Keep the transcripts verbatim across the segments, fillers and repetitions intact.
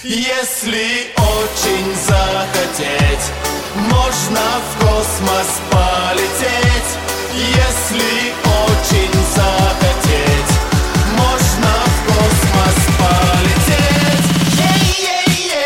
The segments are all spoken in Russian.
Если очень захотеть, можно в космос полететь. Если очень захотеть, можно в космос полететь. Е-е-е.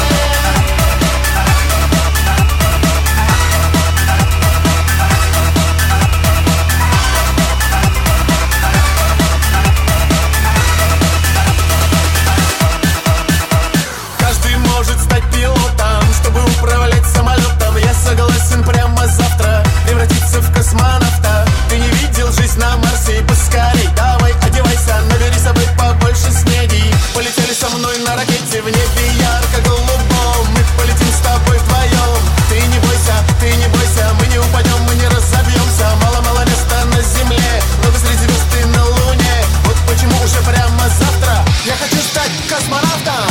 Каждый может стать пилотом, чтобы управлять самолетом. Я согласен прямо завтра превратиться в космонавта. Ты не видел жизнь на Марсе? Поскорей давай одевайся, набери с собой побольше снеди. Полетели со мной на ракете в небе ярко-голубом. Мы полетим с тобой вдвоем. Ты не бойся, ты не бойся, мы не упадем, мы не разобьемся. Мало-мало места на земле, много среди звезд и на луне. Вот почему уже прямо завтра я хочу стать космонавтом.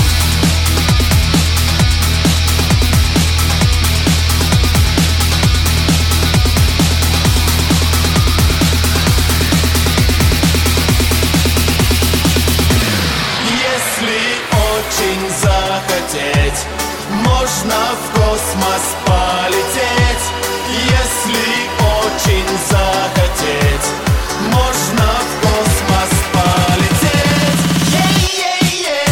Очень захотеть, можно в космос полететь. Если очень захотеть, можно в космос полететь. Е-е-е.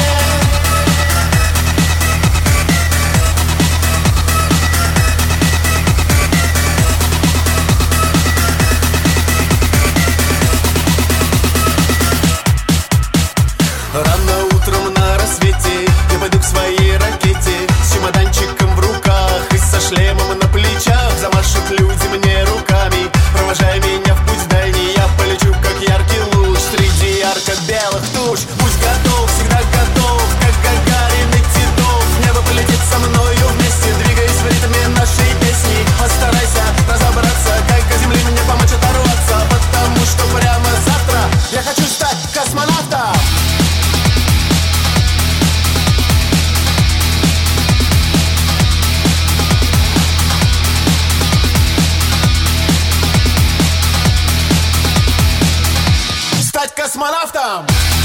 Рано утром на рассвете я пойду к своей ракете с чемоданчиком в руках и со шлемом на плечах. Замашут люди мне руками, провожая меня в путь дальний. Я полечу, как яркий луч среди ярко-белых туч. Будь готов, всегда готов, как Гагарин и Титов. Небо полетит со мною вместе, двигаясь в ритме нашей песни. Постарайся разобраться, как к земле мне помочь оторваться, потому что прямо завтра я хочу стать космонавтом. Стать космонавтом!